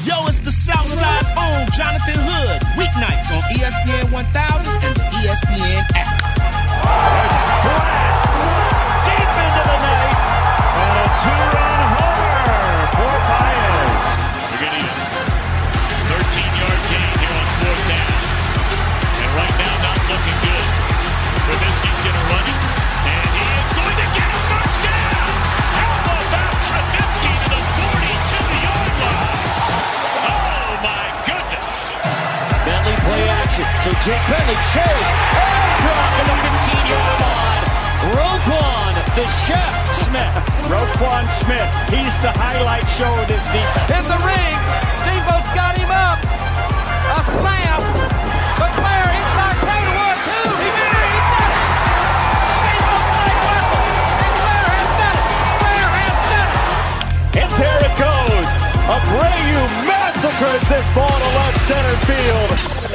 Yo, it's the Southside's own Jonathan Hood. Weeknights on ESPN 1000 and the ESPN app. Blast deep into the night. And a two-run homer for Baez. They're going to use 13-yard gain here on fourth down. And right now, not looking good. Trubisky's going to run it. And he is going to get a first down. How about Trubisky to the 42-yard line? Oh, my goodness. Bentley play action. So Jake Bentley chased and dropped at the 15-yard line. Roquan, the chef Smith. Roquan Smith, he's the highlight show of this defense. In the ring, Steamboat's got him up. A slam. But Blair inside play 1-2. He did it. He did it. Steamboat played well. And Blair has done it. Blair has done it. And there it goes. Abreu massacres this ball to left center field.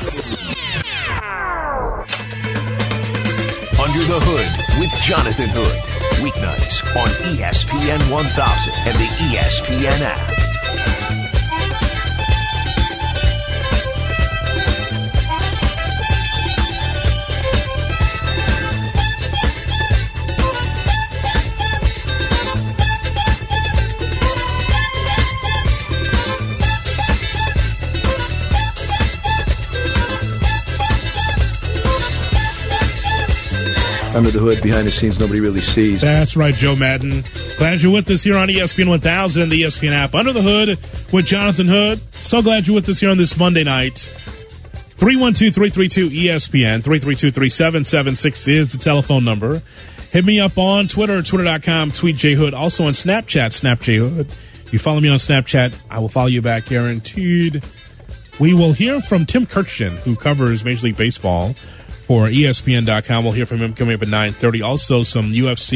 Under the Hood with Jonathan Hood. Weeknights on ESPN 1000 and the ESPN app. Under the hood, behind the scenes, nobody really sees. That's right, Joe Madden. Glad you're with us here on ESPN 1000 and the ESPN app. Under the Hood with Jonathan Hood. So glad you're with us here on this Monday night. 312-332-ESPN. 332-3776 is the telephone number. Hit me up on Twitter, twitter.com, tweet JHood. Also on Snapchat, Snap JHood. If you follow me on Snapchat, I will follow you back, guaranteed. We will hear from Tim Kurkjian, who covers Major League Baseball for ESPN.com. We'll hear from him coming up at 9:30. Also, some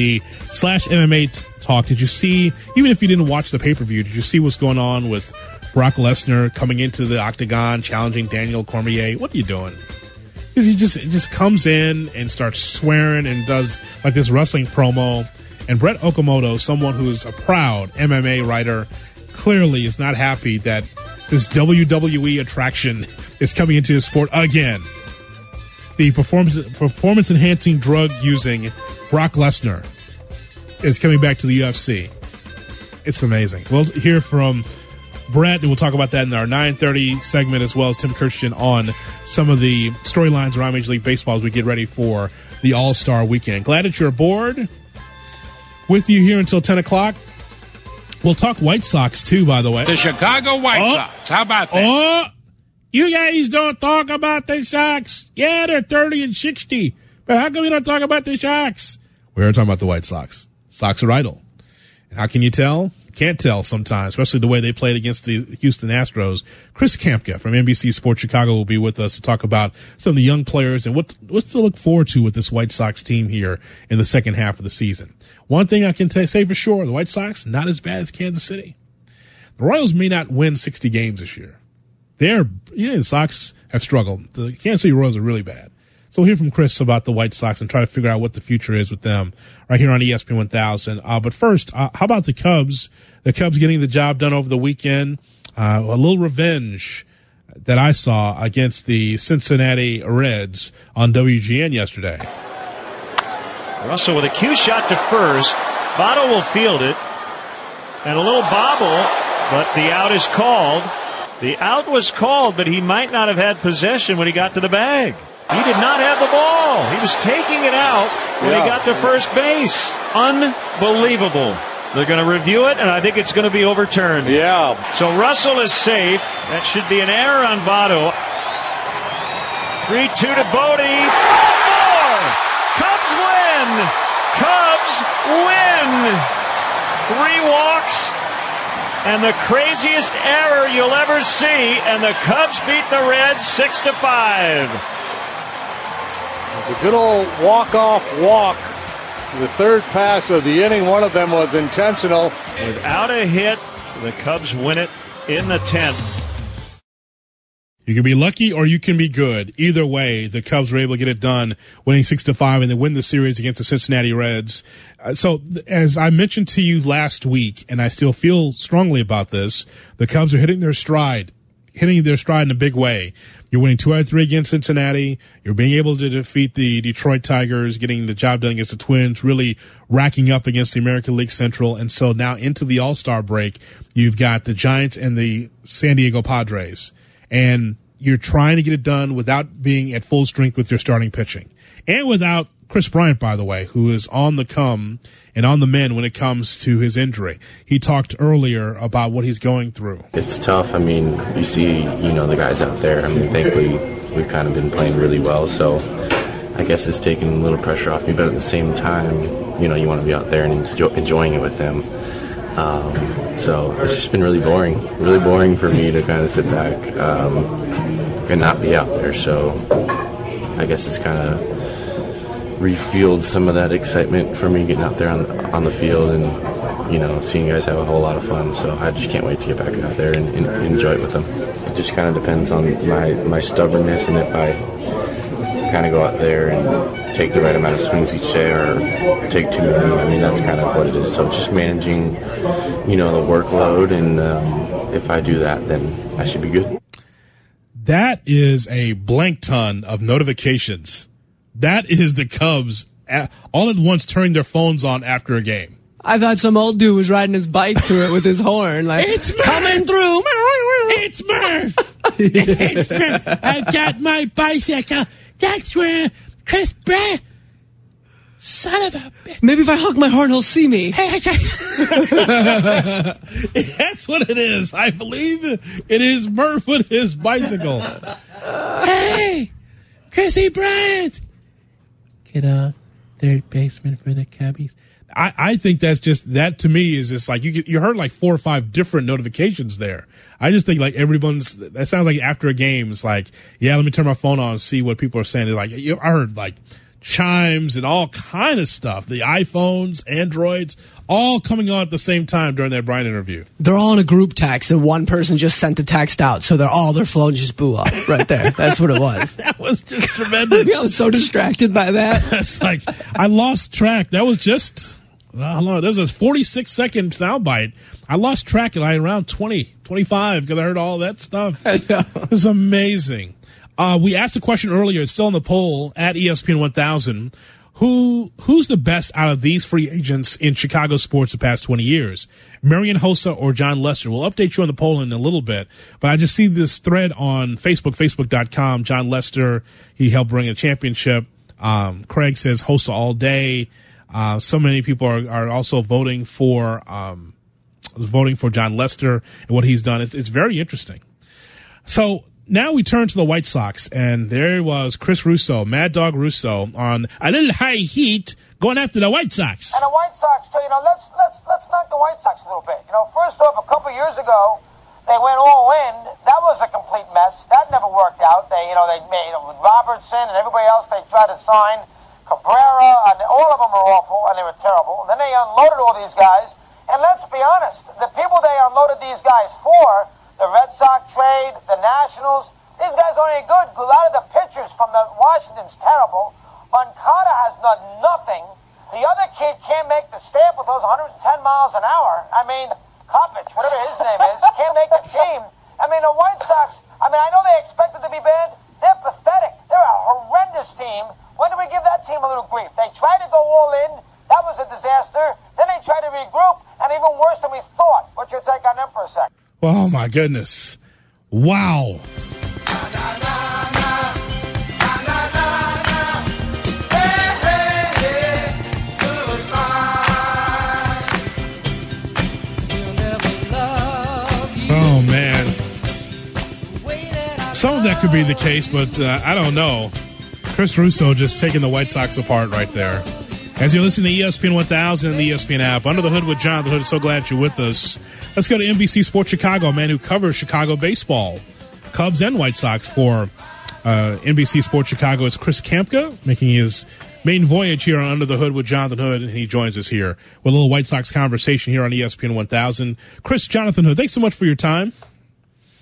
UFC/MMA talk. Did you see, even if you didn't watch the pay-per-view, did you see what's going on with Brock Lesnar coming into the octagon, challenging Daniel Cormier? What are you doing? Because he just comes in and starts swearing and does like this wrestling promo. And Brett Okamoto, someone who's a proud MMA writer, clearly is not happy that this WWE attraction is coming into his sport again. The performance-enhancing drug-using Brock Lesnar is coming back to the UFC. It's amazing. We'll hear from Brett, and we'll talk about that in our 9:30 segment, as well as Tim Kurkjian on some of the storylines around Major League Baseball as we get ready for the All-Star Weekend. Glad that you're aboard. With you here until 10 o'clock. We'll talk White Sox, too, by the way. The Chicago White Sox. How about that? You guys don't talk about the Sox. Yeah, they're 30-60. But how come you don't talk about the Sox? We're talking about the White Sox. Sox are idle. And how can you tell? Can't tell sometimes, especially the way they played against the Houston Astros. Chris Kampka from NBC Sports Chicago will be with us to talk about some of the young players and what's to look forward to with this White Sox team here in the second half of the season. One thing I can say for sure, the White Sox, not as bad as Kansas City. The Royals may not win 60 games this year. The Sox have struggled. The Kansas City Royals are really bad. So we'll hear from Chris about the White Sox and try to figure out what the future is with them right here on ESPN 1000. But first, how about the Cubs? The Cubs getting the job done over the weekend. A little revenge that I saw against the Cincinnati Reds on WGN yesterday. Russell with a cue shot to first. Votto will field it. And a little bobble, but the out is called. The out was called, but he might not have had possession when he got to the bag. He did not have the ball. He was taking it out when he got to first base. Unbelievable. They're going to review it, and I think it's going to be overturned. Yeah. So Russell is safe. That should be an error on Votto. 3-2 to Bodie. More! Cubs win! Cubs win! 3 walks. And the craziest error you'll ever see, and the Cubs beat the Reds 6-5. The good old walk-off walk. The third pass of the inning, one of them was intentional. Without a hit, the Cubs win it in the 10th. You can be lucky or you can be good. Either way, the Cubs were able to get it done, winning 6-5, and they win the series against the Cincinnati Reds. So, as I mentioned to you last week, and I still feel strongly about this, the Cubs are hitting their stride in a big way. You're winning 2 out of 3 against Cincinnati. You're being able to defeat the Detroit Tigers, getting the job done against the Twins, really racking up against the American League Central. And so now into the All-Star break, you've got the Giants and the San Diego Padres. And you're trying to get it done without being at full strength with your starting pitching. And without Chris Bryant, by the way, who is on the come and on the mend when it comes to his injury. He talked earlier about what he's going through. It's tough. I mean, you see, the guys out there. I mean, thankfully, we've kind of been playing really well. So I guess it's taking a little pressure off me. But at the same time, you want to be out there and enjoying it with them. So it's just been really boring for me to kind of sit back and not be out there. So I guess it's kind of refueled some of that excitement for me getting out there on the field and, seeing guys have a whole lot of fun. So I just can't wait to get back out there and enjoy it with them. It just kind of depends on my stubbornness and if I kind of go out there and take the right amount of swings each day or take too many. I mean, that's kind of what it is. So it's just managing, the workload, and if I do that, then I should be good. That is a blank ton of notifications. That is the Cubs all at once turning their phones on after a game. I thought some old dude was riding his bike through it with his horn, like, it's Murph! Coming through. It's Murph! It's Murph! I've got my bicycle. That's where Chris Bryant. Son of a bitch. Maybe if I honk my horn, he'll see me. That's what it is. I believe it is Murph with his bicycle. Hey, Chrissy Bryant. Get a third baseman for the Cubbies. I think that's just, that to me is just like, you heard like 4 or 5 different notifications there. I just think like that sounds like after a game, it's like, yeah, let me turn my phone on and see what people are saying. It's like, I heard like chimes and all kind of stuff. The iPhones, Androids, all coming on at the same time during that Bryant interview. They're all in a group text, and one person just sent the text out, so their phones just blew up right there. That's what it was. That was just tremendous. I was so distracted by that. It's like, I lost track. That was just, there's a 46-second soundbite. I lost track at around 20, 25 because I heard all that stuff. I know. It was amazing. We asked a question earlier. It's still in the poll at ESPN 1000. Who's the best out of these free agents in Chicago sports the past 20 years? Marian Hossa or John Lester? We'll update you on the poll in a little bit, but I just see this thread on Facebook, facebook.com. John Lester, he helped bring a championship. Craig says Hossa all day. So many people are also voting for John Lester and what he's done. It's very interesting. So now we turn to the White Sox, and there was Chris Russo, Mad Dog Russo, on a little high heat going after the White Sox. And the White Sox, too, let's knock the White Sox a little bit. First off, a couple years ago, they went all in. That was a complete mess. That never worked out. They made with Robertson and everybody else. They tried to sign Cabrera, and all of them were awful, and they were terrible. And then they unloaded all these guys. And let's be honest, the people they unloaded these guys for, the Red Sox trade, the Nationals, these guys aren't any good. A lot of the pitchers from the Washington's terrible. Moncada has done nothing. The other kid can't make the stamp with those 110 miles an hour. I mean, Kopech, whatever his name is, can't make the team. I mean, the White Sox, I know they expected to be bad. They're pathetic. They're a horrendous team. When did we give that team a little grief? They tried to go all in. That was a disaster. Then they tried to regroup, and even worse than we thought. What's your take on them for a second? Oh, my goodness. Wow. Oh, man. Some of that could be the case, but I don't know. Chris Russo just taking the White Sox apart right there. As you're listening to ESPN 1000 and the ESPN app, Under the Hood with John the Hood, so glad you're with us. Let's go to NBC Sports Chicago, a man who covers Chicago baseball, Cubs and White Sox for NBC Sports Chicago. It's Chris Kamka making his maiden voyage here on Under the Hood with Jonathan Hood, and he joins us here with a little White Sox conversation here on ESPN 1000. Chris, Jonathan Hood, thanks so much for your time.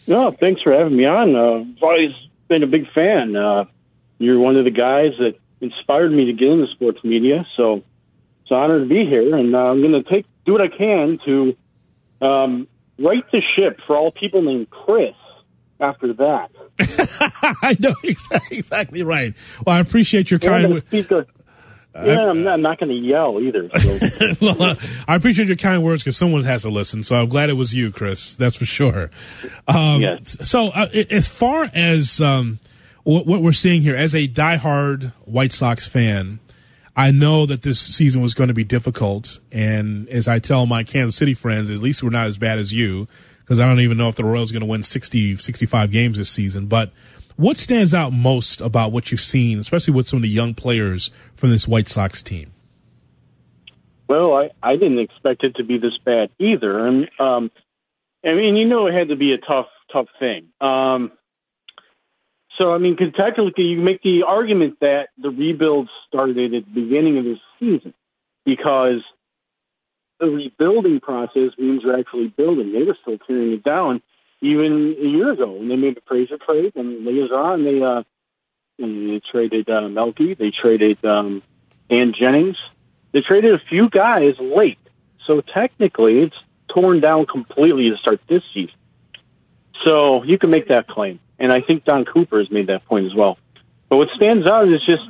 No, thanks for having me on. I've always been a big fan. You're one of the guys that inspired me to get into sports media, so it's an honor to be here. And I'm going to do what I can to right the ship for all people named Chris after that. I know exactly right. Well, I appreciate your kind words. I'm not going to yell either. So. I appreciate your kind words because someone has to listen. So I'm glad it was you, Chris. That's for sure. Yes. So as far as what we're seeing here, as a diehard White Sox fan, I know that this season was going to be difficult. And as I tell my Kansas City friends, at least we're not as bad as you, because I don't even know if the Royals are going to win 60, 65 games this season. But what stands out most about what you've seen, especially with some of the young players from this White Sox team? Well, I didn't expect it to be this bad either. And, I mean, it had to be a tough thing. So, I mean, because technically you make the argument that the rebuild started at the beginning of this season because the rebuilding process means you're actually building. They were still tearing it down even a year ago when they made the Frazier trade, and later on they traded Melky, they traded Dan Jennings. They traded a few guys late. So technically it's torn down completely to start this season. So you can make that claim. And I think Don Cooper has made that point as well. But what stands out is just,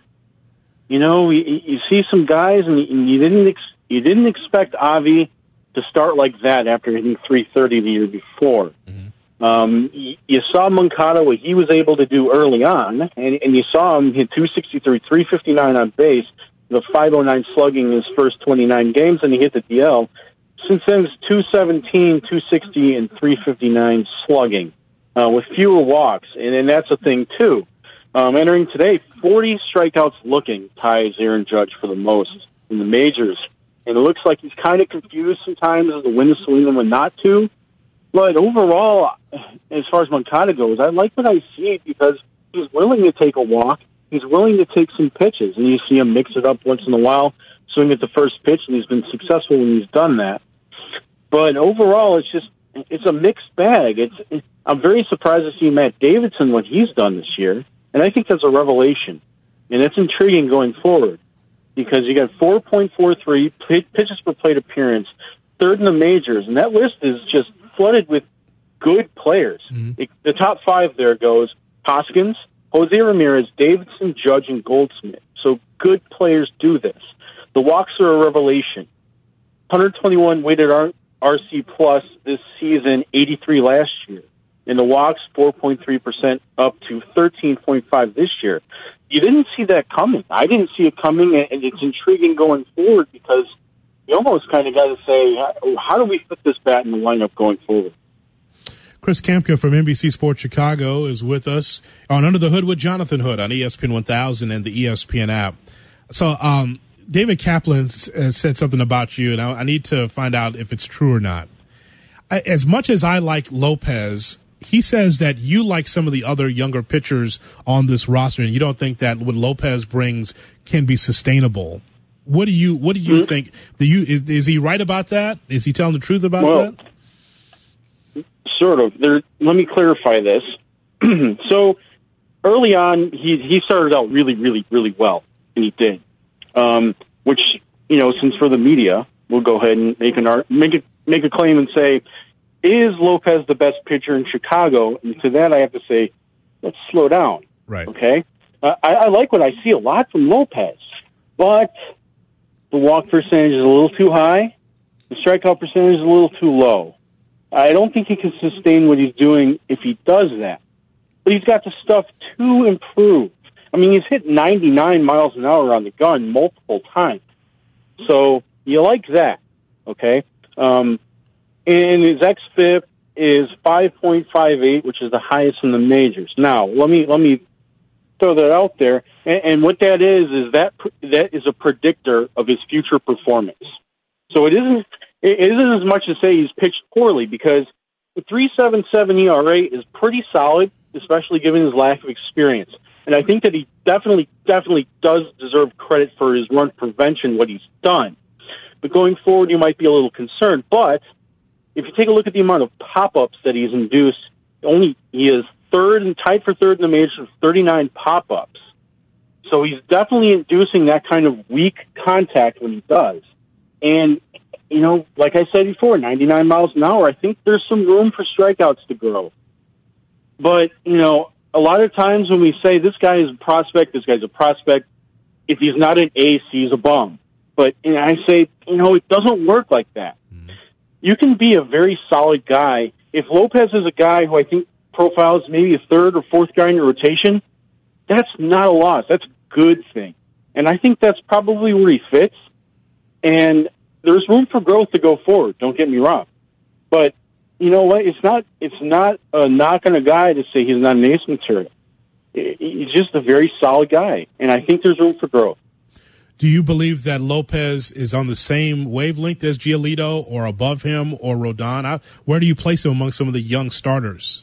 you see some guys, and you didn't expect Avi to start like that after hitting 330 the year before. Mm-hmm. You saw Moncada, what he was able to do early on, and you saw him hit 263, 359 on base, the 509 slugging in his first 29 games, and he hit the DL. Since then, it's 217, 260, and 359 slugging. With fewer walks, and that's a thing, too. Entering today, 40 strikeouts looking ties Aaron Judge for the most in the majors. And it looks like he's kind of confused sometimes as to when to swing and when not to. But overall, as far as Moncada goes, I like what I see because he's willing to take a walk. He's willing to take some pitches, and you see him mix it up once in a while, swing at the first pitch, and he's been successful when he's done that. But overall, it's a mixed bag. I'm very surprised to see Matt Davidson, what he's done this year, and I think that's a revelation. And it's intriguing going forward because you got 4.43 pitches per plate appearance, third in the majors, and that list is just flooded with good players. Mm-hmm. The top five there goes Hoskins, Jose Ramirez, Davidson, Judge, and Goldsmith. So good players do this. The walks are a revelation. 121 weighted RC plus this season, 83 last year. And the walks, 4.3% up to 13.5 this year. You didn't see that coming. I didn't see it coming, and it's intriguing going forward because you almost kind of got to say, how do we fit this bat in the lineup going forward? Chris Kamka from NBC Sports Chicago is with us on Under the Hood with Jonathan Hood on ESPN 1000 and the ESPN app. So David Kaplan said something about you, and I need to find out if it's true or not. As much as I like Lopez, he says that you like some of the other younger pitchers on this roster, and you don't think that what Lopez brings can be sustainable. What do you think? Is he right about that? Is he telling the truth about that? Sort of. Let me clarify this. So early on, he started out really, really, really well, and he did. Which, since for the media, we'll go ahead and make a claim and say, is Lopez the best pitcher in Chicago? And to that, I have to say, let's slow down. Right. Okay? I like what I see a lot from Lopez, but the walk percentage is a little too high. The strikeout percentage is a little too low. I don't think he can sustain what he's doing if he does that. But he's got the stuff to improve. I mean, he's hit 99 miles an hour on the gun multiple times. So you like that, okay? And his xFIP is 5.58, which is the highest in the majors. Now, let me throw that out there. And what that is that is a predictor of his future performance. So it isn't as much to say he's pitched poorly because the 3.77 ERA is pretty solid, especially given his lack of experience. And I think that he definitely does deserve credit for his run prevention, what he's done. But going forward, you might be a little concerned. But if you take a look at the amount of pop-ups that he's induced He is tied for third in the majors with 39 pop-ups. So he's definitely inducing that kind of weak contact when he does. And, like I said before, 99 miles an hour, I think there's some room for strikeouts to grow. But, a lot of times when we say this guy is a prospect, if he's not an ace, he's a bum. But I say, it doesn't work like that. You can be a very solid guy. If Lopez is a guy who I think profiles maybe a third or fourth guy in your rotation, that's not a loss. That's a good thing. And I think that's probably where he fits. And there's room for growth to go forward, don't get me wrong. But you know what? It's not a knock on a guy to say he's not an ace material. He's just a very solid guy, and I think there's room for growth. Do you believe that Lopez is on the same wavelength as Giolito or above him or Rodon? Where do you place him among some of the young starters?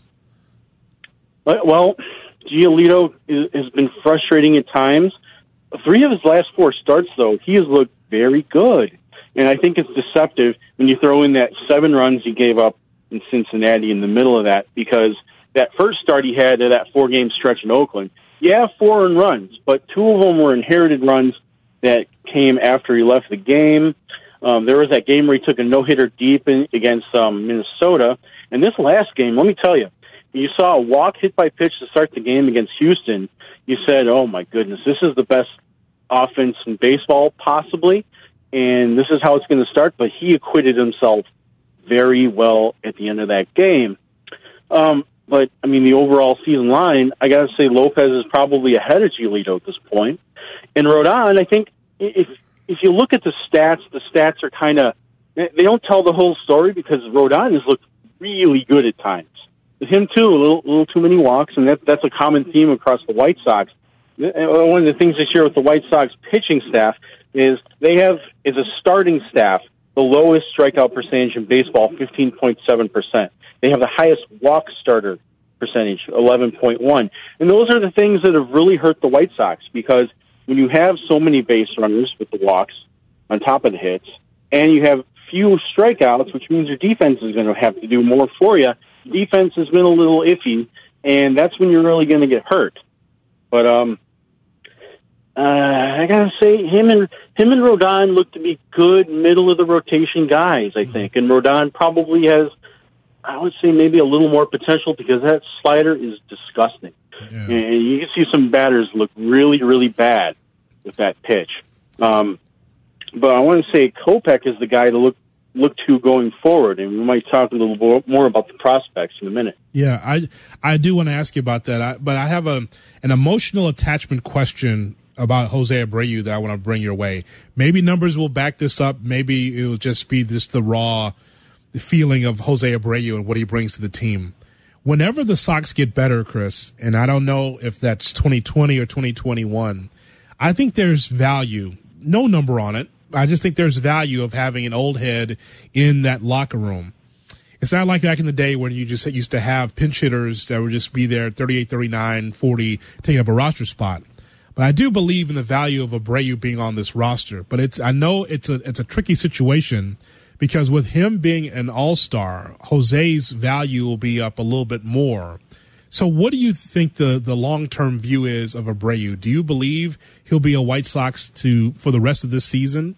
Well, Giolito has been frustrating at times. 3 of his last 4 starts, though, he has looked very good. And I think it's deceptive when you throw in that 7 runs he gave up in Cincinnati in the middle of that, because that first start he had at that 4-game stretch in Oakland, 4 earned runs, but 2 of them were inherited runs that came after he left the game. There was that game where he took a no-hitter deep against Minnesota. And this last game, let me tell you, you saw a walk hit by pitch to start the game against Houston. You said, oh, my goodness, this is the best offense in baseball possibly, and this is how it's going to start. But he acquitted himself very well at the end of that game. But, I mean, the overall season line, I got to say Lopez is probably ahead of Giolito at this point. And Rodon, I think if you look at the stats are kind of, they don't tell the whole story, because Rodon has looked really good at times. With him, too, a little too many walks, and that's a common theme across the White Sox. One of the things this year with the White Sox pitching staff is they have, as a starting staff, the lowest strikeout percentage in baseball, 15.7%. They have the highest walk starter percentage, 11.1. And those are the things that have really hurt the White Sox, because when you have so many base runners with the walks on top of the hits, and you have few strikeouts, which means your defense is going to have to do more for you, defense has been a little iffy, and that's when you're really going to get hurt. But I gotta say, him and Rodon look to be good middle of the rotation guys, I think. And Rodon probably has, I would say, maybe a little more potential, because that slider is disgusting. Yeah. And you can see some batters look really, really bad with that pitch. But I want to say Kopech is the guy to look to going forward, and we might talk a little more about the prospects in a minute. Yeah, I do want to ask you about that, but I have an emotional attachment question about Jose Abreu that I want to bring your way. Maybe numbers will back this up. Maybe it will just be the raw feeling of Jose Abreu and what he brings to the team. Whenever the Sox get better, Chris, and I don't know if that's 2020 or 2021, I think there's value. No number on it. I just think there's value of having an old head in that locker room. It's not like back in the day when you just used to have pinch hitters that would just be there 38, 39, 40, taking up a roster spot. But I do believe in the value of Abreu being on this roster. But I know it's a tricky situation, because with him being an all-star, Jose's value will be up a little bit more. So what do you think the long-term view is of Abreu? Do you believe he'll be a White Sox for the rest of this season?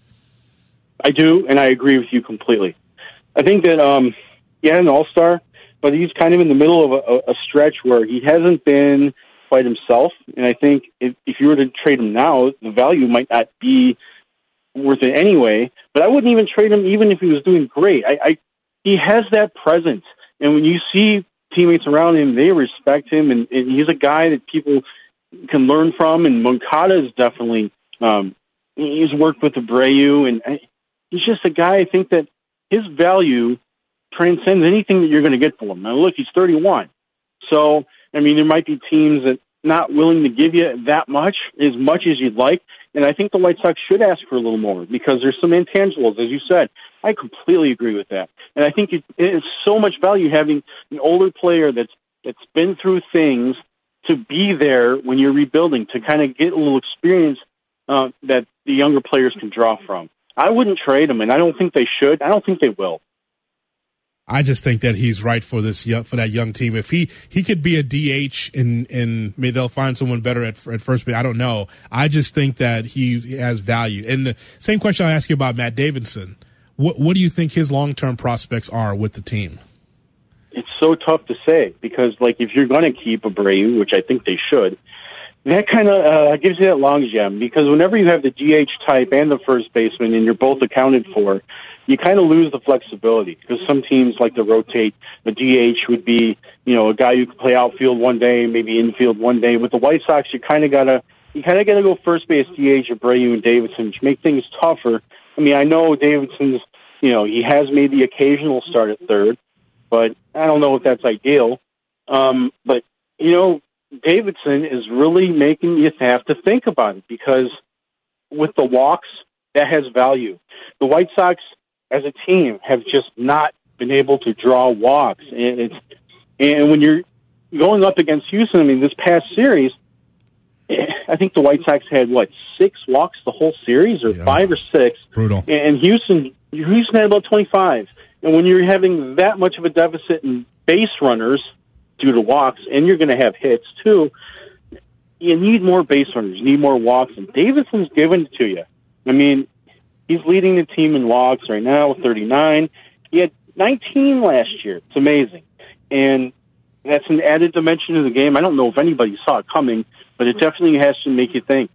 I do, and I agree with you completely. I think that, an all-star, but he's kind of in the middle of a stretch where he hasn't been quite himself. And I think if you were to trade him now, the value might not be worth it anyway. But I wouldn't even trade him even if he was doing great. He has that presence. And when you see teammates around him, they respect him. And he's a guy that people can learn from. And Moncada is definitely, he's worked with Abreu. And he's just a guy, I think, that his value transcends anything that you're going to get for him. Now, look, he's 31. So, I mean, there might be teams that not willing to give you that much as you'd like. And I think the White Sox should ask for a little more, because there's some intangibles, as you said. I completely agree with that. And I think it's so much value having an older player that's been through things to be there when you're rebuilding, to kind of get a little experience that the younger players can draw from. I wouldn't trade him, and I don't think they should. I don't think they will. I just think that he's right for that young team. If he could be a DH and maybe they'll find someone better at first base. I don't know. I just think that he has value. And the same question I ask you about Matt Davidson. What do you think his long-term prospects are with the team? It's so tough to say because, like, if you're going to keep Abreu, which I think they should, that kind of gives you that logjam because whenever you have the DH type and the first baseman and you're both accounted for, you kind of lose the flexibility because some teams like to rotate. The DH would be, a guy who can play outfield one day, maybe infield one day. With the White Sox, you kind of gotta go first base, DH, Abreu, and Davidson, which make things tougher. I mean, I know Davidson's, he has made the occasional start at third, but I don't know if that's ideal. But Davidson is really making you have to think about it because with the walks, that has value. The White Sox, as a team, have just not been able to draw walks. And when you're going up against Houston, I mean, this past series, I think the White Sox had, 6 walks the whole series or 5 or 6. Brutal. And Houston had about 25. And when you're having that much of a deficit in base runners due to walks, and you're going to have hits too, you need more base runners, you need more walks, and Davidson's given it to you. I mean, he's leading the team in walks right now with 39. He had 19 last year. It's amazing. And that's an added dimension to the game. I don't know if anybody saw it coming, but it definitely has to make you think.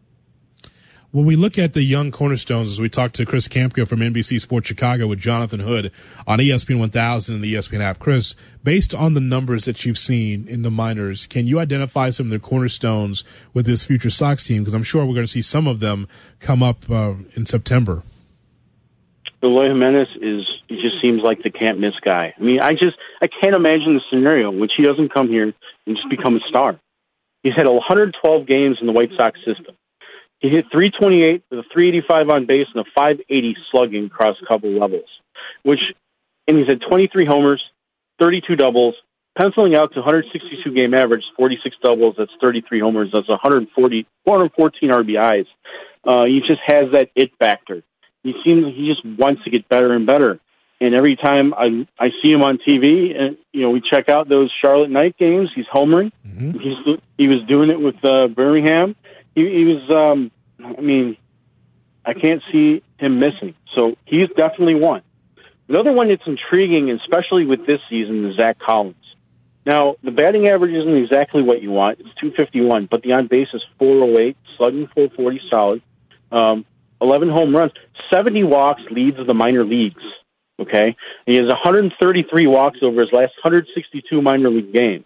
When we look at the young cornerstones, as we talk to Chris Kampka from NBC Sports Chicago with Jonathan Hood on ESPN 1000 and the ESPN app, Chris, based on the numbers that you've seen in the minors, can you identify some of the cornerstones with this future Sox team? Because I'm sure we're going to see some of them come up in September. Eloy Jimenez he just seems like the can't-miss guy. I mean, I can't imagine the scenario in which he doesn't come here and just become a star. He's had 112 games in the White Sox system. He hit .328 with a .385 on base and a .580 slugging across a couple levels, and he's had 23 homers, 32 doubles, penciling out to 162 game average, 46 doubles, that's 33 homers, that's 414 RBIs. He just has that it factor. He seems like he just wants to get better and better. And every time I see him on TV, and we check out those Charlotte night games, he's homering. Mm-hmm. He was doing it with Birmingham. He was, I can't see him missing. So he's definitely one. Another one that's intriguing, especially with this season, is Zach Collins. Now, the batting average isn't exactly what you want. It's .251, but the on-base is .408, slugging .440 solid, 11 home runs, 70 walks, leads the minor leagues, okay? He has 133 walks over his last 162 minor league games.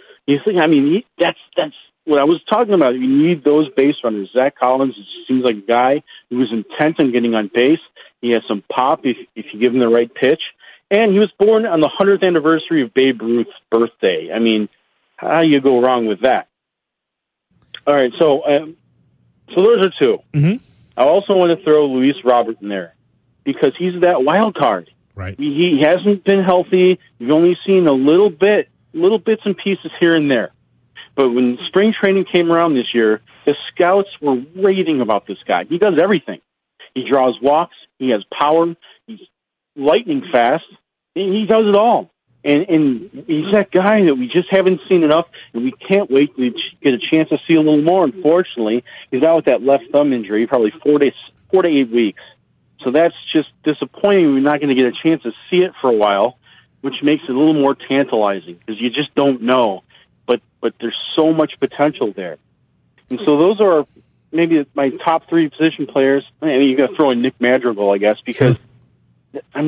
That's what I was talking about. You need those base runners. Zach Collins seems like a guy who is intent on getting on base. He has some pop if you give him the right pitch. And he was born on the 100th anniversary of Babe Ruth's birthday. I mean, how do you go wrong with that? All right, so those are two. Mm-hmm. I also want to throw Luis Robert in there because he's that wild card. Right. He hasn't been healthy. You've only seen little bits and pieces here and there. But when spring training came around this year, the scouts were raving about this guy. He does everything. He draws walks. He has power. He's lightning fast. He does it all. And he's that guy that we just haven't seen enough, and we can't wait to get a chance to see a little more. Unfortunately, he's out with that left thumb injury, probably 4 to 8 weeks. So that's just disappointing. We're not going to get a chance to see it for a while, which makes it a little more tantalizing because you just don't know. But there's so much potential there. And so those are maybe my top 3 position players. I mean, you got to throw in Nick Madrigal, I guess, because, I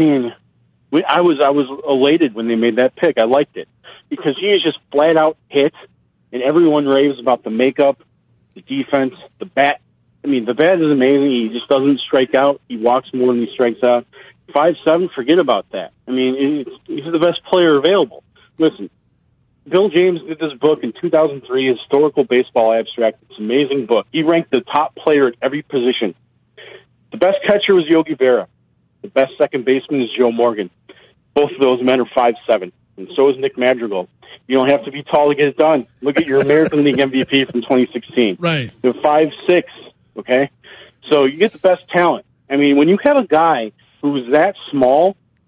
was elated when they made that pick. I liked it because he is just flat out hit, and everyone raves about the makeup, the defense, the bat. I mean, the bat is amazing. He just doesn't strike out. He walks more than he strikes out. 5'7", forget about that. I mean, he's the best player available. Listen, Bill James did this book in 2003, Historical Baseball Abstract. It's an amazing book. He ranked the top player at every position. The best catcher was Yogi Berra. The best second baseman is Joe Morgan. Both of those men are 5'7", and so is Nick Madrigal. You don't have to be tall to get it done. Look at your American League MVP from 2016. Right. They're 5'6", okay? So you get the best talent. I mean, when you have a guy who's that small,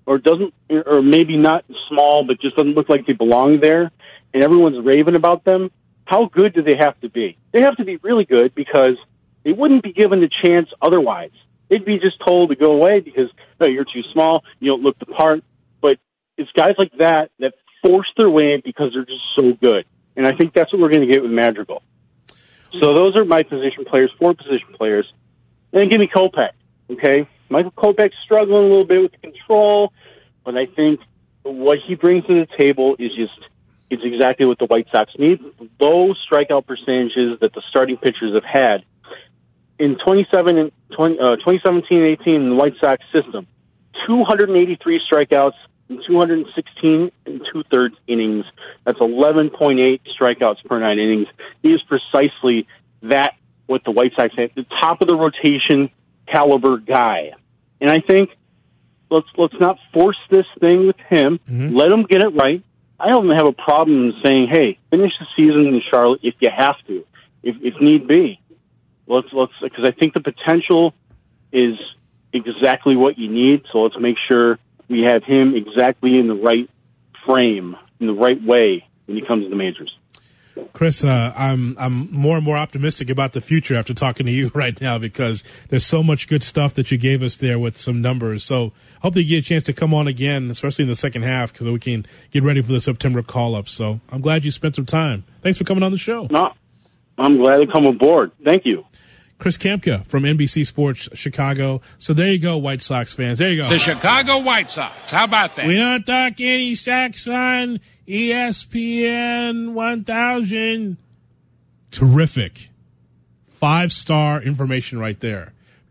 or maybe not small, but just doesn't look like they belong there, and everyone's raving about them, how good do they have to be? They have to be really good because they wouldn't be given the chance otherwise. They'd be just told to go away because, no, you're too small, you don't look the part. But it's guys like that force their way in because they're just so good. And I think that's what we're going to get with Madrigal. So those are my position players, 4 position players. And then give me Kopech, okay? Michael Kopech's struggling a little bit with the control, but I think what he brings to the table is it's exactly what the White Sox need. Low strikeout percentages that the starting pitchers have had. In 2017 and 18 in the White Sox system, 283 strikeouts in 216 and 2/3 innings. That's 11.8 strikeouts per 9 innings. He is precisely that what the White Sox have, the top of the rotation caliber guy. And I think let's not force this thing with him. Mm-hmm. Let him get it right. I don't have a problem saying, hey, finish the season in Charlotte if you have to, if need be. Let's because I think the potential is exactly what you need. So let's make sure we have him exactly in the right frame, in the right way when he comes to the majors. Chris, I'm more and more optimistic about the future after talking to you right now because there's so much good stuff that you gave us there with some numbers. So hopefully you get a chance to come on again, especially in the second half, because we can get ready for the September call-up. So I'm glad you spent some time. Thanks for coming on the show. No, I'm glad to come aboard. Thank you. Chris Kamka from NBC Sports Chicago. So there you go, White Sox fans. There you go. The Chicago White Sox. How about that? We don't talk any Sox on ESPN 1000. Terrific. 5-star information right there.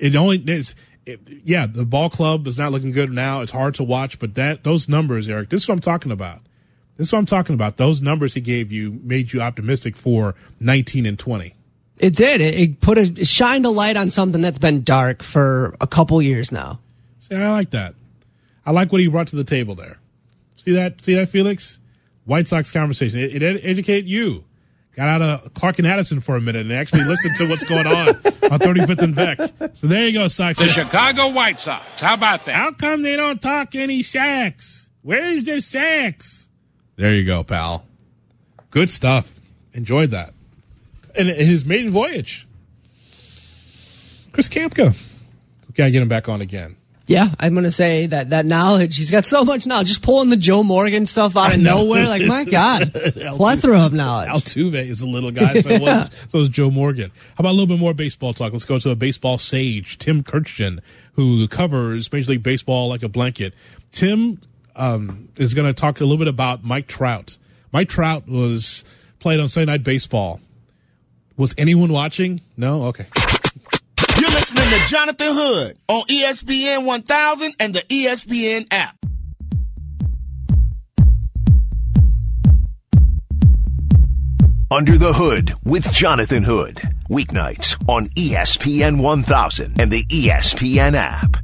The ball club is not looking good now. It's hard to watch, but those numbers, Eric, this is what I'm talking about. Those numbers he gave you made you optimistic for 19 and 20. It did. It shined a light on something that's been dark for a couple years now. See, I like that. I like what he brought to the table there. See that, Felix? White Sox conversation. It educated you. Got out of Clark and Addison for a minute and actually listened to what's going on 35th and Beck. So there you go, Sox. The Chicago White Sox. How about that? How come they don't talk any Shaqs? Where's the Shaqs? There you go, pal. Good stuff. Enjoyed that. And his maiden voyage. Chris Kamka. Okay, get him back on again. Yeah, I'm going to say that knowledge, he's got so much knowledge. Just pulling the Joe Morgan stuff out of nowhere. Like, my God, plethora of knowledge. Altuve is a little guy, so is Joe Morgan. How about a little bit more baseball talk? Let's go to a baseball sage, Tim Kurkjian, who covers Major League Baseball like a blanket. Tim is going to talk a little bit about Mike Trout. Mike Trout was played on Sunday Night Baseball. Was anyone watching? No? Okay. You're listening to Jonathan Hood on ESPN 1000 and the ESPN app. Under the Hood with Jonathan Hood. Weeknights on ESPN 1000 and the ESPN app.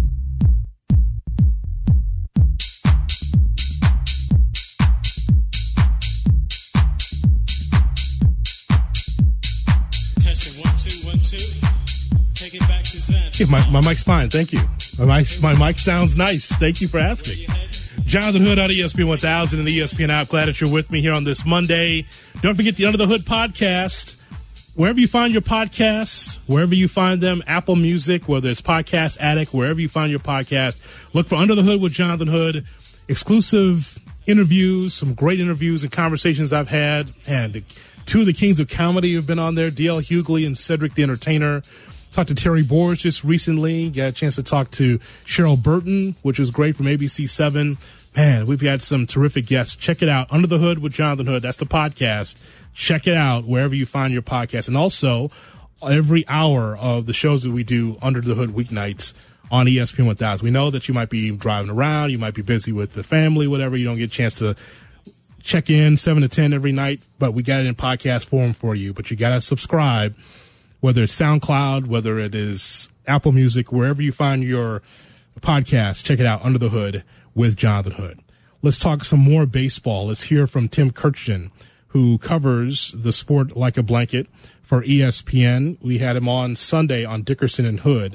Yeah, my mic's fine. Thank you. My mic sounds nice. Thank you for asking. Jonathan Hood on ESPN 1000 and the ESPN app. Glad that you're with me here on this Monday. Don't forget the Under the Hood podcast. Wherever you find your podcasts, wherever you find them, Apple Music, whether it's Podcast Addict, wherever you find your podcast, look for Under the Hood with Jonathan Hood. Exclusive interviews, some great interviews and conversations I've had. And two of the kings of comedy have been on there, D.L. Hughley and Cedric the Entertainer. Talked to Terry Boers just recently. Got a chance to talk to Cheryl Burton, which was great from ABC7. Man, we've got some terrific guests. Check it out. Under the Hood with Jonathan Hood. That's the podcast. Check it out wherever you find your podcast. And also, every hour of the shows that we do Under the Hood weeknights on ESPN 1000. We know that you might be driving around. You might be busy with the family, whatever. You don't get a chance to check in 7 to 10 every night. But we got it in podcast form for you. But you got to subscribe. Whether it's SoundCloud, whether it is Apple Music, wherever you find your podcast, check it out, Under the Hood with Jonathan Hood. Let's talk some more baseball. Let's hear from Tim Kurkjian, who covers the sport like a blanket for ESPN. We had him on Sunday on Dickerson and Hood.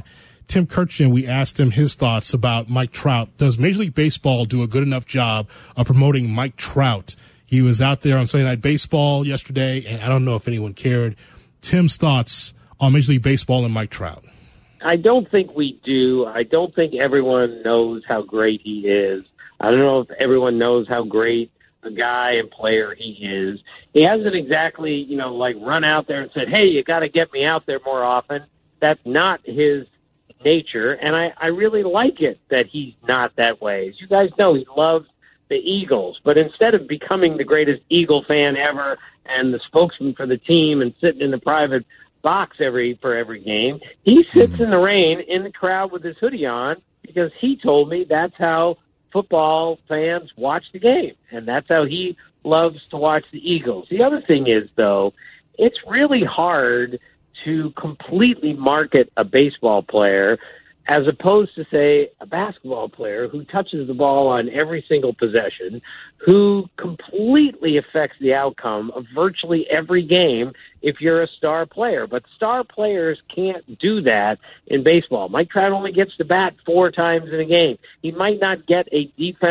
Tim Kurkjian, we asked him his thoughts about Mike Trout. Does Major League Baseball do a good enough job of promoting Mike Trout? He was out there on Sunday Night Baseball yesterday, and I don't know if anyone cared. Tim's thoughts on Major League Baseball and Mike Trout. I don't think we do. I don't think everyone knows how great he is. I don't know if everyone knows how great a guy and player he is. He hasn't exactly, like run out there and said, hey, you got to get me out there more often. That's not his nature, and I really like it that he's not that way. As you guys know, he loves the Eagles, but instead of becoming the greatest Eagle fan ever and the spokesman for the team and sitting in the private box for every game, he sits in the rain in the crowd with his hoodie on because he told me that's how football fans watch the game, and that's how he loves to watch the Eagles. The other thing is, though, it's really hard to completely market a baseball player as opposed to, say, a basketball player who touches the ball on every single possession, who completely affects the outcome of virtually every game if you're a star player. But star players can't do that in baseball. Mike Trout only gets to bat 4 times in a game. He might not get a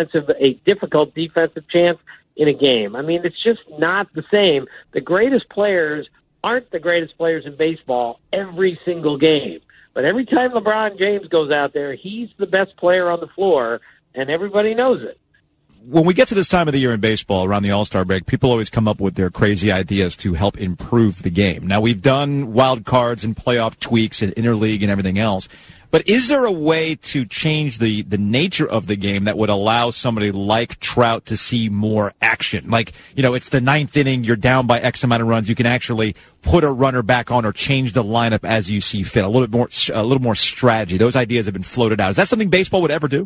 difficult defensive chance in a game. I mean, it's just not the same. The greatest players aren't the greatest players in baseball every single game. But every time LeBron James goes out there, he's the best player on the floor, and everybody knows it. When we get to this time of the year in baseball, around the All-Star break, people always come up with their crazy ideas to help improve the game. Now, we've done wild cards and playoff tweaks and interleague and everything else. But is there a way to change the nature of the game that would allow somebody like Trout to see more action? Like, it's the 9th inning, you're down by X amount of runs, you can actually put a runner back on or change the lineup as you see fit. A little more strategy. Those ideas have been floated out. Is that something baseball would ever do?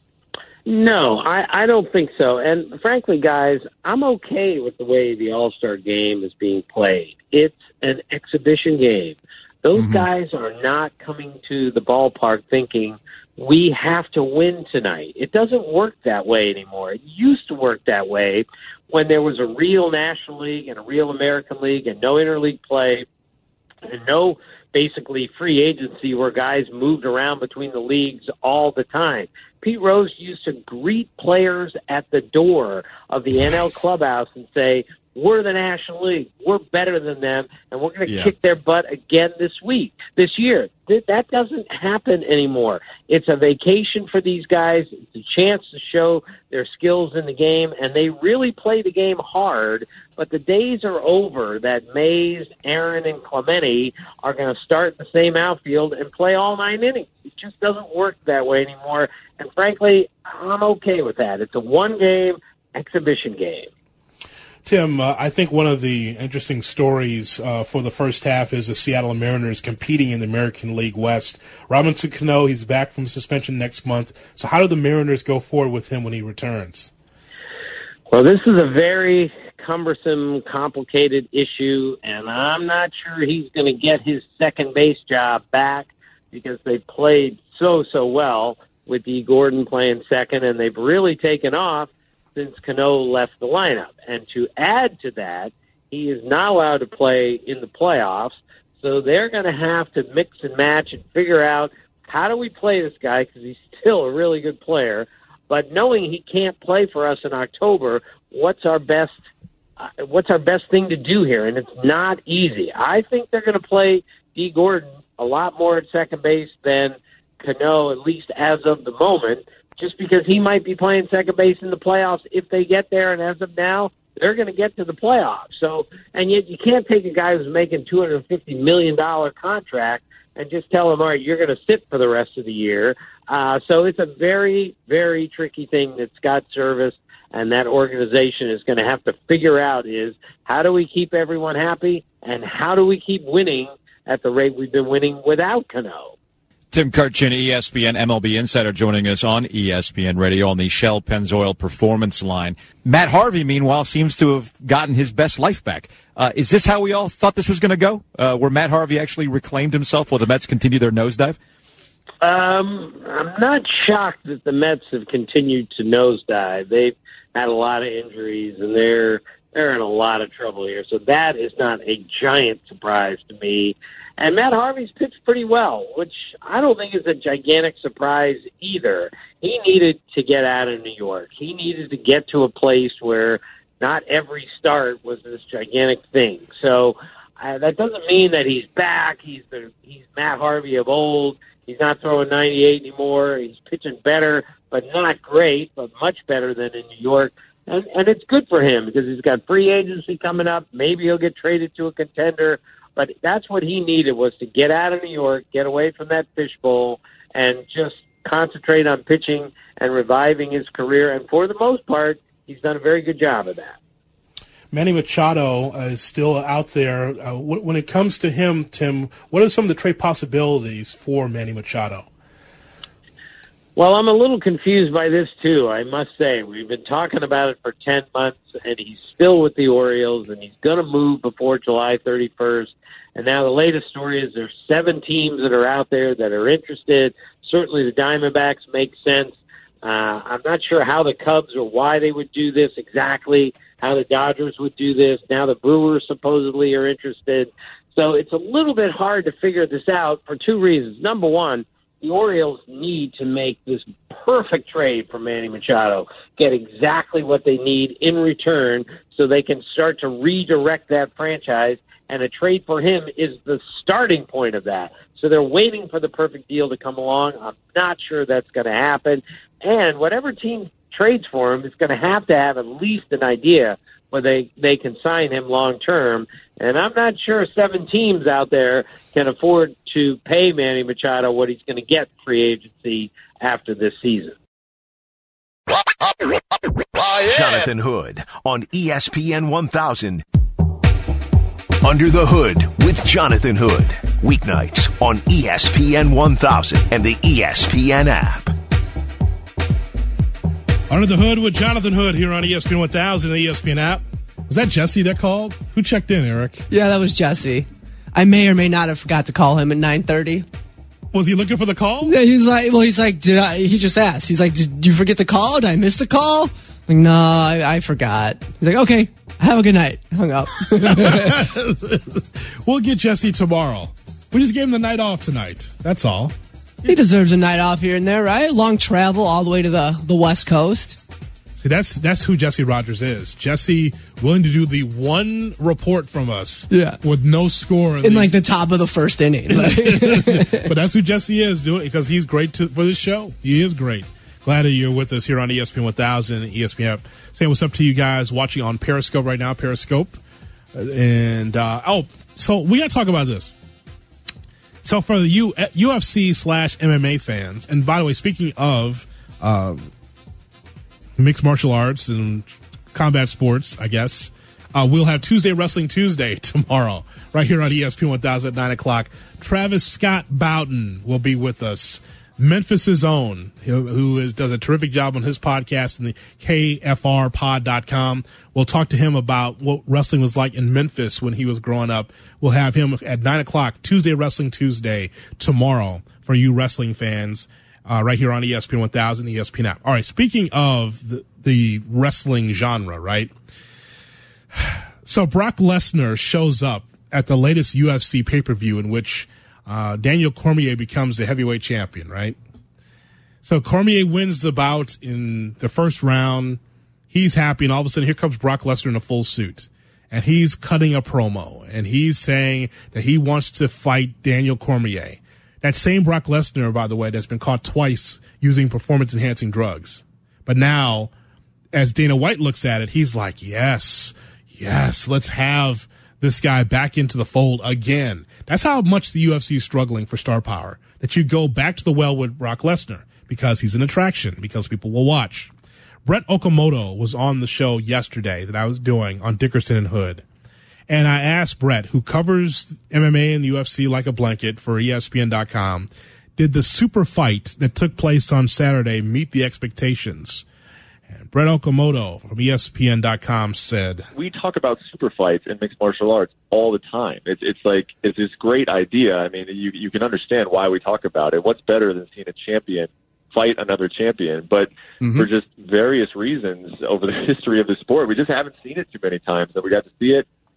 No, I don't think so. And frankly, guys, I'm okay with the way the All-Star game is being played. It's an exhibition game. Those guys are not coming to the ballpark thinking, we have to win tonight. It doesn't work that way anymore. It used to work that way when there was a real National League and a real American League and no interleague play and no basically free agency where guys moved around between the leagues all the time. Pete Rose used to greet players at the door of the NL clubhouse and say, we're the National League. We're better than them, and we're going to kick their butt again this year. That doesn't happen anymore. It's a vacation for these guys. It's a chance to show their skills in the game, and they really play the game hard, but the days are over that Mays, Aaron, and Clemente are going to start the same outfield and play all 9 innings. It just doesn't work that way anymore, and frankly, I'm okay with that. It's a one-game exhibition game. Tim, I think one of the interesting stories for the first half is the Seattle Mariners competing in the American League West. Robinson Cano, he's back from suspension next month. So how do the Mariners go forward with him when he returns? Well, this is a very cumbersome, complicated issue, and I'm not sure he's going to get his second base job back because they played so well with Dee Gordon playing second, and they've really taken off since Cano left the lineup. And to add to that, he is not allowed to play in the playoffs, so they're going to have to mix and match and figure out how do we play this guy because he's still a really good player, but knowing he can't play for us in October, what's our best thing to do here? And it's not easy. I think they're going to play Dee Gordon a lot more at second base than Cano, at least as of the moment, just because he might be playing second base in the playoffs if they get there, and as of now, they're going to get to the playoffs. So, and yet you can't take a guy who's making $250 million contract and just tell him, all right, you're going to sit for the rest of the year. So it's a very, very tricky thing that Scott Servais and that organization is going to have to figure out is how do we keep everyone happy and how do we keep winning at the rate we've been winning without Cano. Tim Kurkjian, ESPN MLB Insider, joining us on ESPN Radio on the Shell Pennzoil Performance Line. Matt Harvey, meanwhile, seems to have gotten his best life back. Is this how we all thought this was going to go? Where Matt Harvey actually reclaimed himself while the Mets continue their nosedive? I'm not shocked that the Mets have continued to nosedive. They've had a lot of injuries, and they're in a lot of trouble here. So that is not a giant surprise to me. And Matt Harvey's pitched pretty well, which I don't think is a gigantic surprise either. He needed to get out of New York. He needed to get to a place where not every start was this gigantic thing. So that doesn't mean that he's back. He's Matt Harvey of old. He's not throwing 98 anymore. He's pitching better, but not great, but much better than in New York. And it's good for him because he's got free agency coming up. Maybe he'll get traded to a contender. But that's what he needed, was to get out of New York, get away from that fishbowl, and just concentrate on pitching and reviving his career. And for the most part, he's done a very good job of that. Manny Machado is still out there. When it comes to him, Tim, what are some of the trade possibilities for Manny Machado? Well, I'm a little confused by this, too, I must say. We've been talking about it for 10 months, and he's still with the Orioles, and he's going to move before July 31st. And now the latest story is there's 7 teams that are out there that are interested. Certainly the Diamondbacks make sense. I'm not sure how the Cubs or why they would do this exactly, how the Dodgers would do this. Now the Brewers supposedly are interested. So it's a little bit hard to figure this out for 2 reasons. Number one, the Orioles need to make this perfect trade for Manny Machado, get exactly what they need in return so they can start to redirect that franchise, and a trade for him is the starting point of that. So they're waiting for the perfect deal to come along. I'm not sure that's going to happen. And whatever team trades for him is going to have at least an idea where they can sign him long term. And I'm not sure 7 teams out there can afford to pay Manny Machado what he's going to get free agency after this season. Jonathan Hood on ESPN 1000. Under the Hood with Jonathan Hood. Weeknights on ESPN 1000 and the ESPN app. Under the Hood with Jonathan Hood here on ESPN 1000 and the ESPN app. Was that Jesse that called? Who checked in, Eric? Yeah, that was Jesse. I may or may not have forgot to call him at 9:30. Was he looking for the call? Yeah, he's like, he just asked. He's like, did you forget the call? Did I miss the call? Like, no, I forgot. He's like, okay, have a good night. Hung up. We'll get Jesse tomorrow. We just gave him the night off tonight. That's all. He deserves a night off here and there, right? Long travel all the way to the West Coast. See, that's who Jesse Rogers is. Jesse willing to do the one report from us, with no score in like the top of the first inning. But that's who Jesse is, doing because he's great for this show. He is great. Glad that you're with us here on ESPN 1000 and ESPN app. Saying what's up to you guys watching on Periscope right now. Periscope, and so we got to talk about this. So for the UFC/MMA fans, and by the way, speaking of mixed martial arts and combat sports, I guess, we'll have Tuesday Wrestling Tuesday tomorrow, right here on ESPN 1000 at 9 o'clock. Travis Scott Bowden will be with us. Memphis' own, who does a terrific job on his podcast and the KFRpod.com. We'll talk to him about what wrestling was like in Memphis when he was growing up. We'll have him at 9 o'clock, Tuesday Wrestling Tuesday, tomorrow for you wrestling fans, right here on ESPN 1000, ESPN app. All right, speaking of the wrestling genre, right? So Brock Lesnar shows up at the latest UFC pay-per-view in which Daniel Cormier becomes the heavyweight champion, right? So Cormier wins the bout in the first round. He's happy, and all of a sudden here comes Brock Lesnar in a full suit. And he's cutting a promo, and he's saying that he wants to fight Daniel Cormier. That same Brock Lesnar, by the way, that's been caught twice using performance-enhancing drugs. But now, as Dana White looks at it, he's like, yes, let's have this guy back into the fold again. That's how much the UFC is struggling for star power, that you go back to the well with Brock Lesnar because he's an attraction, because people will watch. Brett Okamoto was on the show yesterday that I was doing on Dickerson and Hood. And I asked Brett, who covers MMA and the UFC like a blanket for ESPN.com, did the super fight that took place on Saturday meet the expectations? And Brett Okamoto from ESPN.com said, we talk about super fights in mixed martial arts all the time. It's this great idea. I mean, you can understand why we talk about it. What's better than seeing a champion fight another champion? But for just various reasons over the history of the sport, we just haven't seen it too many times. So we got to see it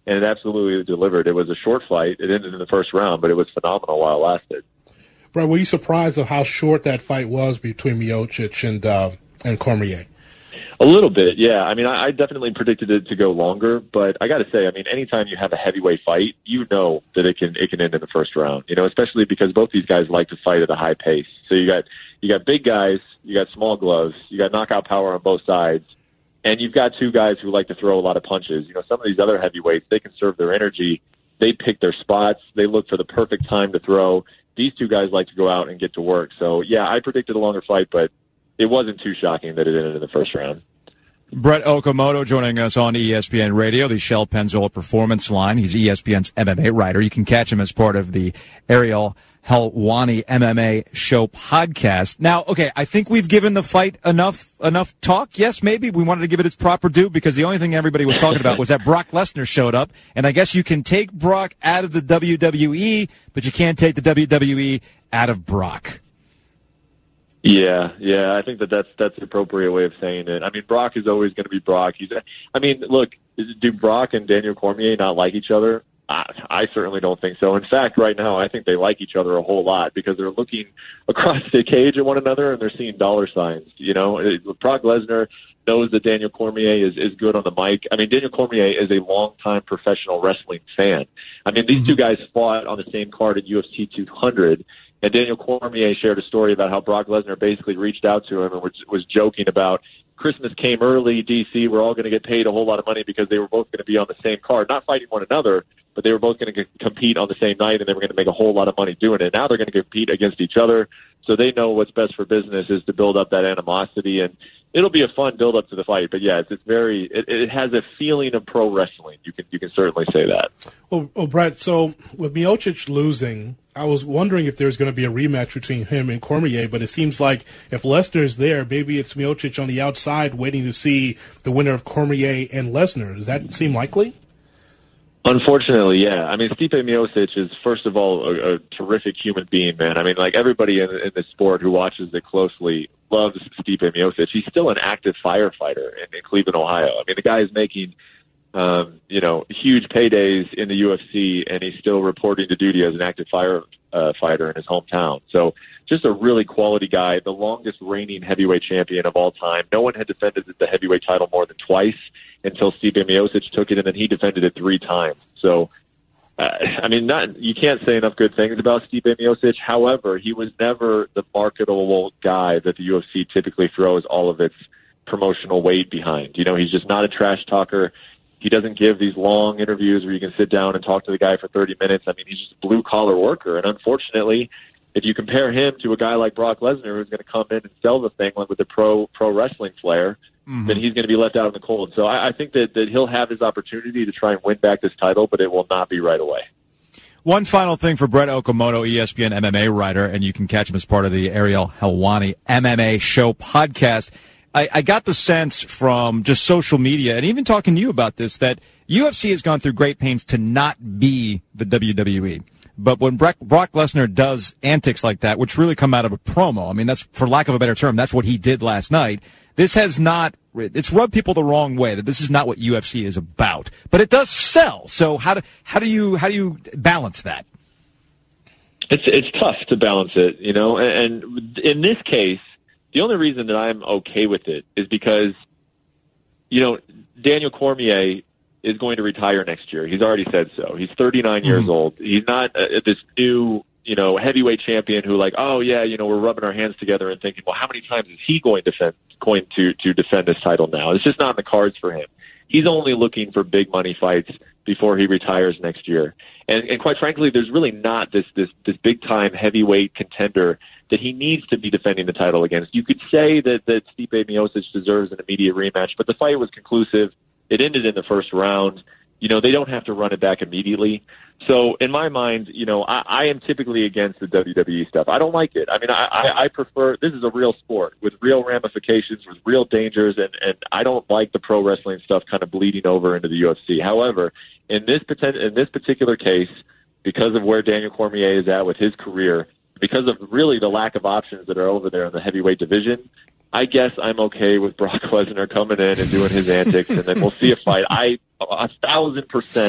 and it absolutely delivered. It was a short fight. It ended in the first round, but it was phenomenal while it lasted. Brett, were you surprised of how short that fight was between Miocic and Cormier? A little bit, yeah. I mean, I definitely predicted it to go longer, but I got to say, I mean, anytime you have a heavyweight fight, you know that it can end in the first round. You know, especially because both these guys like to fight at a high pace. So you got big guys, you got small gloves, you got knockout power on both sides, and you've got two guys who like to throw a lot of punches. You know, some of these other heavyweights, they conserve their energy, they pick their spots, they look for the perfect time to throw. These two guys like to go out and get to work. So yeah, I predicted a longer fight, but it wasn't too shocking that it ended in the first round. Brett Okamoto joining us on ESPN Radio, the Shell Pennzoil Performance Line. He's ESPN's MMA writer. You can catch him as part of the Ariel Helwani MMA Show podcast. Now, okay, I think we've given the fight enough talk. Yes, maybe we wanted to give it its proper due because the only thing everybody was talking about was that Brock Lesnar showed up. And I guess you can take Brock out of the WWE, but you can't take the WWE out of Brock. Yeah, I think that's the appropriate way of saying it. I mean, Brock is always going to be Brock. Look, do Brock and Daniel Cormier not like each other? I certainly don't think so. In fact, right now, I think they like each other a whole lot because they're looking across the cage at one another and they're seeing dollar signs. You know, Brock Lesnar knows that Daniel Cormier is good on the mic. I mean, Daniel Cormier is a longtime professional wrestling fan. I mean, these two guys fought on the same card at UFC 200. And Daniel Cormier shared a story about how Brock Lesnar basically reached out to him and was joking about Christmas came early, DC, we're all going to get paid a whole lot of money because they were both going to be on the same card, not fighting one another, but they were both going to compete on the same night and they were going to make a whole lot of money doing it. Now they're going to compete against each other, so they know what's best for business is to build up that animosity, and it'll be a fun build up to the fight. But yeah, it has a feeling of pro wrestling. You can certainly say that. Well, Brett, so with Miocic losing, I was wondering if there's going to be a rematch between him and Cormier, but it seems like if Lesnar's there, maybe it's Miocic on the outside waiting to see the winner of Cormier and Lesnar. Does that seem likely? Unfortunately, yeah. I mean, Stipe Miocic is, first of all, a terrific human being, man. I mean, like everybody in the sport who watches it closely loves Stipe Miocic. He's still an active firefighter in Cleveland, Ohio. I mean, the guy is making huge paydays in the UFC, and he's still reporting to duty as an active firefighter in his hometown. So just a really quality guy, the longest reigning heavyweight champion of all time. No one had defended the heavyweight title more than twice until Stipe Miocic took it, and then he defended it 3 times. So, you can't say enough good things about Stipe Miocic. However, he was never the marketable guy that the UFC typically throws all of its promotional weight behind. You know, he's just not a trash talker. He doesn't give these long interviews where you can sit down and talk to the guy for 30 minutes. I mean, he's just a blue-collar worker. And unfortunately, if you compare him to a guy like Brock Lesnar who's going to come in and sell the thing with the pro wrestling flair, then he's going to be left out in the cold. So I think that he'll have his opportunity to try and win back this title, but it will not be right away. One final thing for Brett Okamoto, ESPN MMA writer, and you can catch him as part of the Ariel Helwani MMA Show podcast. I got the sense from just social media and even talking to you about this that UFC has gone through great pains to not be the WWE. But when Brock Lesnar does antics like that, which really come out of a promo, I mean, that's, for lack of a better term, that's what he did last night. This has not, it's rubbed people the wrong way that this is not what UFC is about. But it does sell. So how do you balance that? It's tough to balance it, you know, and in this case, the only reason that I'm okay with it is because, you know, Daniel Cormier is going to retire next year. He's already said so. He's 39 years old. He's not this new, you know, heavyweight champion who like, oh yeah, you know, we're rubbing our hands together and thinking, well, how many times is he going to defend this title now? It's just not in the cards for him. He's only looking for big money fights before he retires next year. And quite frankly, there's really not this big time heavyweight contender that he needs to be defending the title against. You could say that Stipe Miocic deserves an immediate rematch, but the fight was conclusive. It ended in the first round. You know, they don't have to run it back immediately. So in my mind, you know, I am typically against the WWE stuff. I don't like it. I mean, I prefer, this is a real sport with real ramifications, with real dangers, and I don't like the pro wrestling stuff kind of bleeding over into the UFC. However, in this particular case, because of where Daniel Cormier is at with his career, because of really the lack of options that are over there in the heavyweight division, I guess I'm okay with Brock Lesnar coming in and doing his antics, and then we'll see a fight. I 1,000%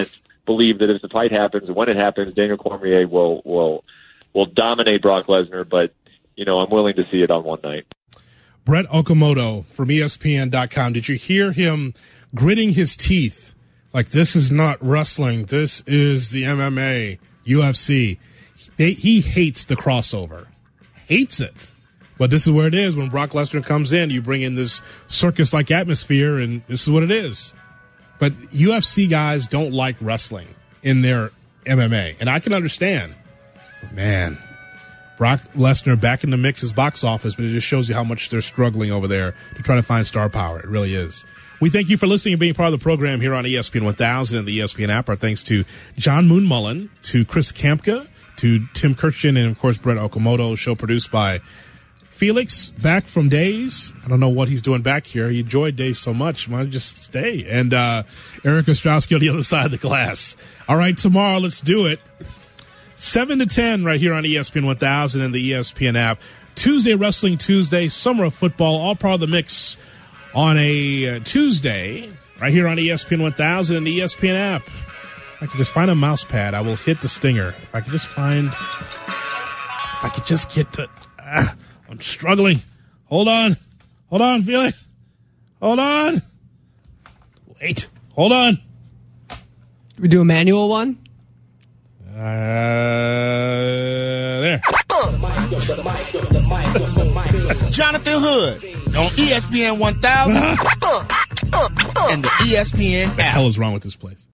believe that if the fight happens, when it happens, Daniel Cormier will dominate Brock Lesnar. But I'm willing to see it on one night. Brett Okamoto from ESPN.com. Did you hear him gritting his teeth? Like, this is not wrestling. This is the MMA, UFC. He hates the crossover. Hates it. But this is where it is. When Brock Lesnar comes in, you bring in this circus-like atmosphere, and this is what it is. But UFC guys don't like wrestling in their MMA, and I can understand. Man, Brock Lesnar back in the mix is box office, but it just shows you how much they're struggling over there to try to find star power. It really is. We thank you for listening and being part of the program here on ESPN 1000 and the ESPN app. Our thanks to John Moon Mullen, to Chris Kampka, to Tim Kirchin, and, of course, Brett Okamoto. Show produced by Felix, back from Days. I don't know what he's doing back here. He enjoyed Days so much. Why don't you just stay? And Eric Ostrowski on the other side of the glass. All right, tomorrow, let's do it. 7 to 10 right here on ESPN 1000 and the ESPN app. Tuesday, Wrestling Tuesday, Summer of Football, all part of the mix on a Tuesday right here on ESPN 1000 and the ESPN app. If I could just find a mouse pad, I will hit the stinger. If I could just get to... I'm struggling. Hold on, Felix. Hold on. Wait. Hold on. We do a manual one? There. Jonathan Hood on ESPN 1000 and the ESPN app. What the hell is wrong with this place?